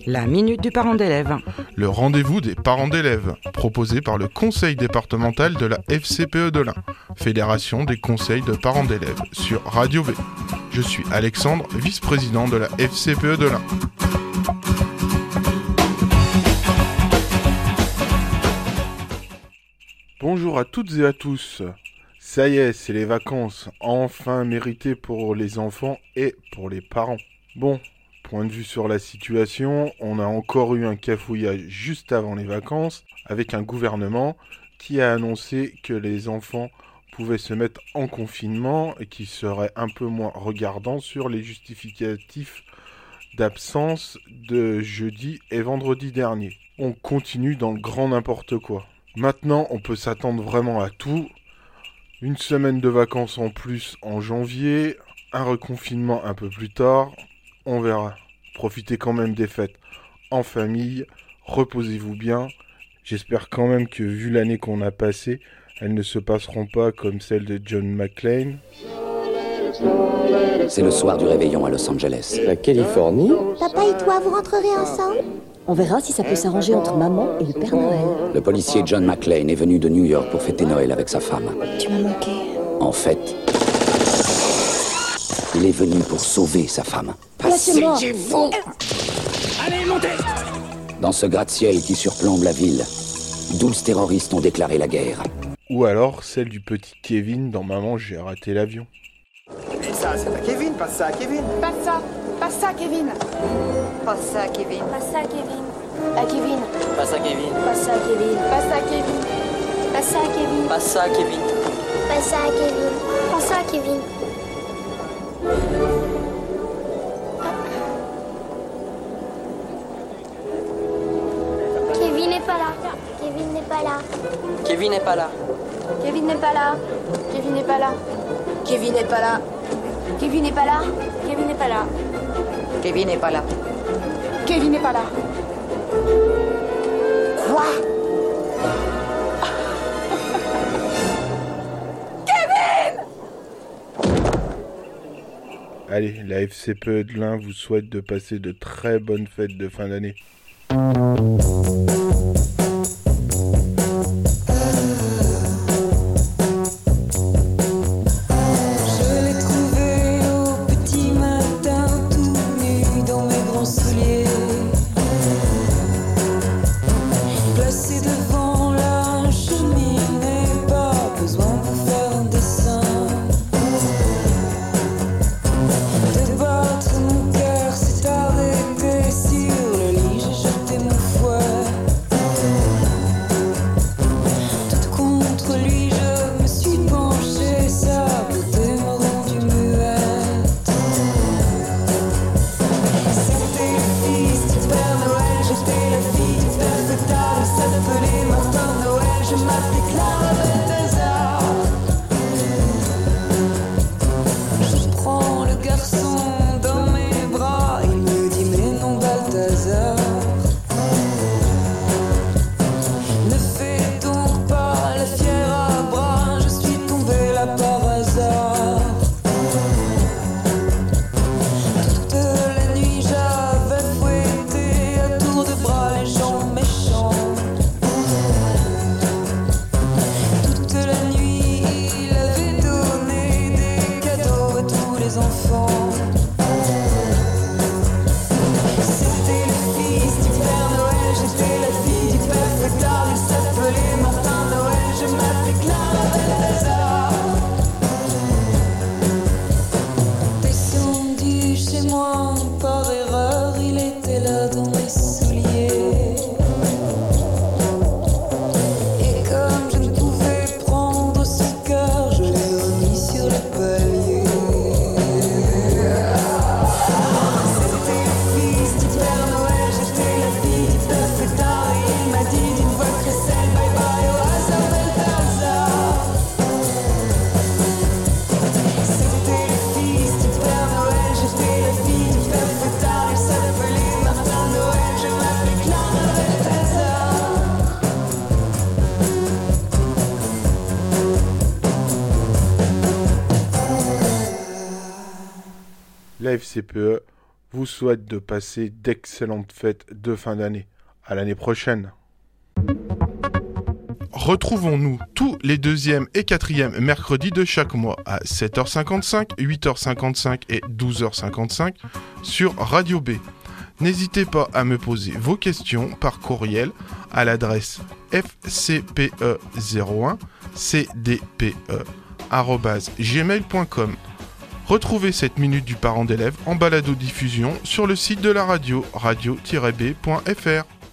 La minute du parent d'élève. Le rendez-vous des parents d'élèves, proposé par le conseil départemental de la FCPE de l'Ain, Fédération des conseils de parents d'élèves, sur Radio B. Je suis Alexandre, vice-président de la FCPE de l'Ain. Bonjour à toutes et à tous. Ça y est, c'est les vacances, enfin méritées pour les enfants et pour les parents. Bon, point de vue sur la situation, on a encore eu un cafouillage juste avant les vacances avec un gouvernement qui a annoncé que les enfants pouvaient se mettre en confinement et qui serait un peu moins regardant sur les justificatifs d'absence de jeudi et vendredi dernier. On continue dans le grand n'importe quoi. Maintenant, on peut s'attendre vraiment à tout. Une semaine de vacances en plus en janvier, un reconfinement un peu plus tard, on verra. Profitez quand même des fêtes en famille, reposez-vous bien. J'espère quand même que vu l'année qu'on a passée, elles ne se passeront pas comme celle de John McClane. C'est le soir du réveillon à Los Angeles. La Californie. Papa et toi, vous rentrerez ensemble ? On verra si ça peut s'arranger entre maman et le Père Noël. Le policier John McClane est venu de New York pour fêter Noël avec sa femme. Tu m'as manqué. En fait, il est venu pour sauver sa femme. Lâchez-moi. Allez, montez! Dans ce gratte-ciel qui surplombe la ville, 12 terroristes ont déclaré la guerre. Ou alors celle du petit Kevin dans Maman, j'ai raté l'avion. Et ça, c'est à Kevin, passe ça à Kevin. Passe ça, Kevin. Passe ça, Kevin. Passe ça, Kevin. À Kevin. Passe à Kevin. Passe ça, Kevin. Passe ça, Kevin. Passe ça, Kevin. Passe ça à Kevin. Passe ça, Kevin. Passe ça, Kevin. Kevin n'est pas là. Kevin n'est pas là. Kevin n'est pas là. Kevin n'est pas là. Kevin n'est pas là. Kevin n'est pas là. Kevin n'est pas là. Kevin n'est pas là. Kevin n'est pas là. Kevin n'est pas là. Quoi ? Allez, la FCPE de l'Ain vous souhaite de passer de très bonnes fêtes de fin d'année. la FCPE vous souhaite de passer d'excellentes fêtes de fin d'année. À l'année prochaine. Retrouvons-nous tous les 2e et 4e mercredis de chaque mois à 7h55, 8h55 et 12h55 sur Radio B. N'hésitez pas à me poser vos questions par courriel à l'adresse fcpe01cdpe@gmail.com. Retrouvez cette minute du parent d'élève en balado-diffusion sur le site de la radio, radio-b.fr.